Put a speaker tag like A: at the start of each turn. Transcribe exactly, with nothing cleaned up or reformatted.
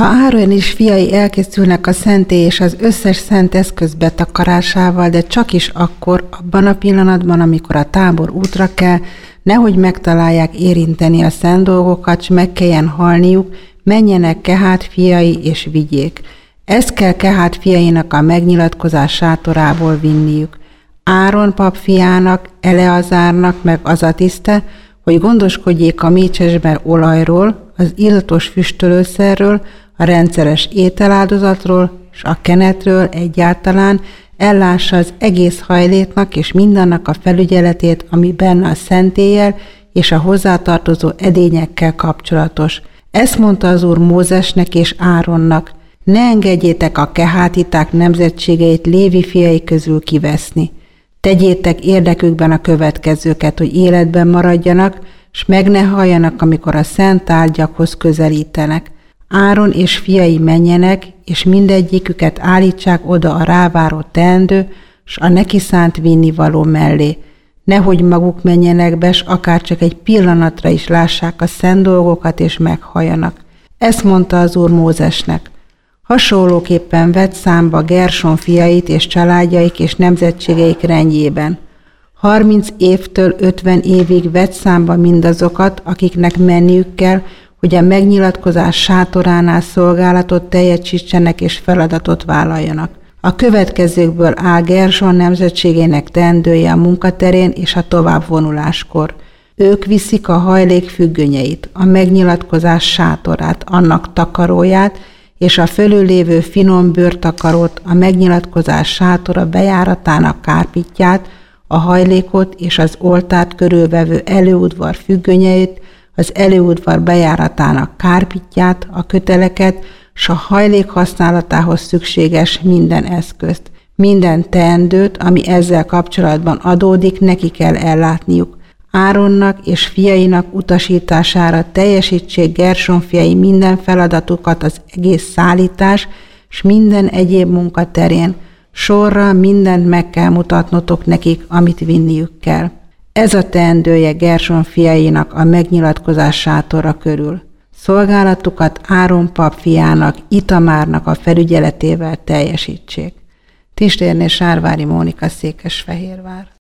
A: Ha Áron és fiai elkészülnek a szentély és az összes szent eszköz betakarásával, de csak is akkor, abban a pillanatban, amikor a tábor útra kell, nehogy megtalálják érinteni a szent dolgokat, s meg kelljen halniuk, menjenek Kehát fiai és vigyék. Ezt kell Kehát fiainak a megnyilatkozás sátorából vinniük. Áron pap fiának, Eleazárnak meg az a tiszte, hogy gondoskodjék a mécsesben olajról, az illatos füstölőszerről, a rendszeres ételáldozatról és a kenetről egyáltalán, ellássa az egész hajléknak és mindannak a felügyeletét, ami benne a szentéllyel és a hozzátartozó edényekkel kapcsolatos. Ezt mondta az Úr Mózesnek és Áronnak: ne engedjétek a kehátiták nemzetségeit Lévi fiai közül kiveszni. Tegyétek érdekükben a következőket, hogy életben maradjanak, s meg ne halljanak, amikor a szent tárgyakhoz közelítenek. Áron és fiai menjenek, és mindegyiküket állítsák oda a ráváró teendő, s a neki szánt vinnivaló mellé. Nehogy maguk menjenek be, s akár csak egy pillanatra is lássák a szent dolgokat, és meghalljanak. Ezt mondta az Úr Mózesnek. Hasonlóképpen vett számba Gerson fiait és családjaik és nemzetségeik rendjében. Harminc évtől ötven évig vett számba mindazokat, akiknek menniük kell, hogy a megnyilatkozás sátoránál szolgálatot teljesítsenek és feladatot vállaljanak. A következőkből áll Gerson nemzetségének teendője a munkaterén és a továbbvonuláskor. Ők viszik a hajlék függönyeit, a megnyilatkozás sátorát, annak takaróját, és a fölülévő finom bőrtakarót, a megnyilatkozás sátora bejáratának kárpitját, a hajlékot és az oltárt körülvevő előudvar függönyeit, az előudvar bejáratának kárpitját, a köteleket, s a hajlék használatához szükséges minden eszközt. Minden teendőt, ami ezzel kapcsolatban adódik, neki kell ellátniuk. Áronnak és fiainak utasítására teljesítsék Gerson fiai minden feladatukat az egész szállítás és minden egyéb munka terén. Sorra mindent meg kell mutatnotok nekik, amit vinniük kell. Ez a teendője Gerson fiainak a megnyilatkozás sátora körül. Szolgálatukat Áron pap fiának, Itamárnak a felügyeletével teljesítsék. Tistérné Sárvári Mónika, Székesfehérvár.